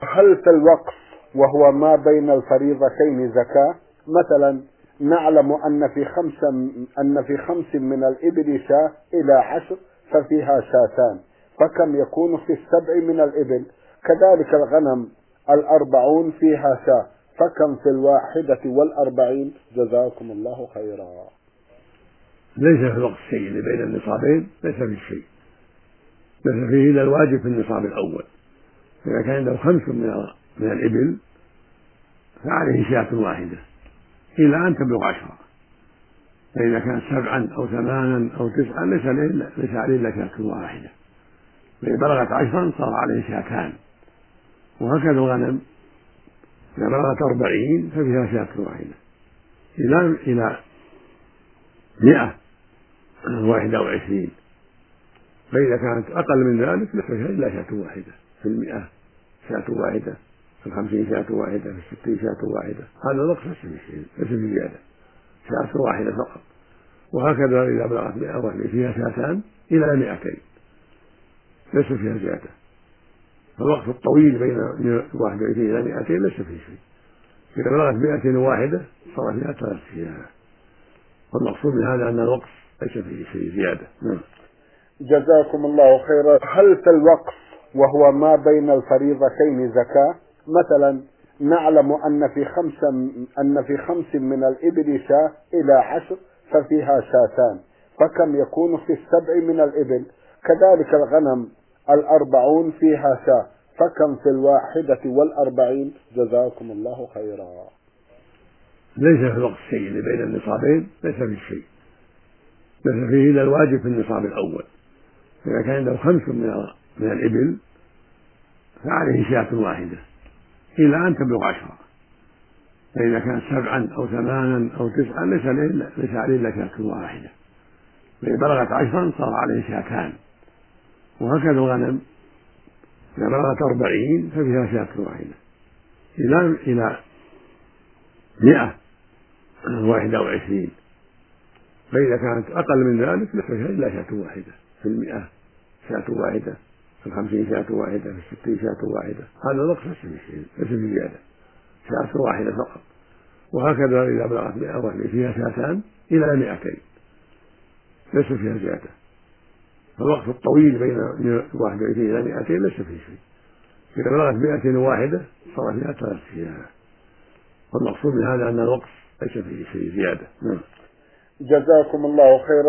هل في الوقف وهو ما بين الفريضتين زكاة؟ مثلا نعلم أن في خمس من الإبل شاة إلى 10 ففيها شاتان، فكم يكون في 7 من الإبل؟ كذلك الغنم 40 فيها شاة، فكم في 41؟ جزاكم الله خيرا. ليس في الوقت الشيء اللي بين النصابين، ليس في شيء، ليس فيه إلا الواجب في النصاب الأول. إذا كان عنده 5 من الإبل فعليه شاة واحدة إلى أن تبلغ 10، فإذا كانت 7 أو 8 أو 9 ليس عليه إلا شاة واحدة، فإذا بلغت 10 صار عليه شاتان. وهكذا الغنم إذا بلغت 40 ففيها شاة واحدة إلى 121، فإذا كانت أقل من ذلك ليس فيها إلا شاة واحدة، في 100 شاة واحدة، في 50 شاة واحدة، في 60 شاة واحدة. هذا الوقت ليس في زيادة، شاة واحدة فقط. وهكذا إذا بلغت 100 فيها شاتان إلى 200 ليس فيها زيادة. فالوقت الطويل بين 21 إلى 200 ليس فيه شيء. إذا بلغت 201 صار فيها 3 شياه. والمقصود من هذا أن الوقت ليس فيه شيء زيادة. جزاكم الله خيرا. هل في الوقف وهو ما بين الفريضتين زكاة؟ مثلا نعلم أن في خمس من الإبل شاة إلى 10 ففيها شاتان، فكم يكون في 7 من الإبل؟ كذلك الغنم 40 فيها شاة، فكم في 41؟ جزاكم الله خيرا. ليس في الوقت الشيء اللي بين النصابين، ليس في شيء، ليس فيه إلا الواجب في النصاب الأول. إذا كان عنده 5 من الإبل فعليه شاة واحدة إلى أن تبلغ 10، فإذا كانت 7 أو 8 أو 9 ليس عليه إلا شاة واحدة، فإذا بلغت 10 صار عليه شاتان. وهكذا الغنم إذا بلغت 40 ففيها شاة واحدة إلى 121، فإذا كانت أقل من ذلك ليس فيها إلا شاة واحدة، في 100 شاة واحدة، في 50 شاة واحدة، في 60 شاة واحدة. هذا الوقت ليس في زيادة، شاة واحدة فقط. وهكذا إذا بلغت 101 فيها شاتان إلى 200 ليس فيها زيادة. فالوقت الطويل بين 21 إلى 200 ليس فيه شيء. إذا بلغت 201 صار فيها 3 شياه. والمقصود من هذا أن الوقت ليس فيه شيء زيادة. جزاكم الله خيرا.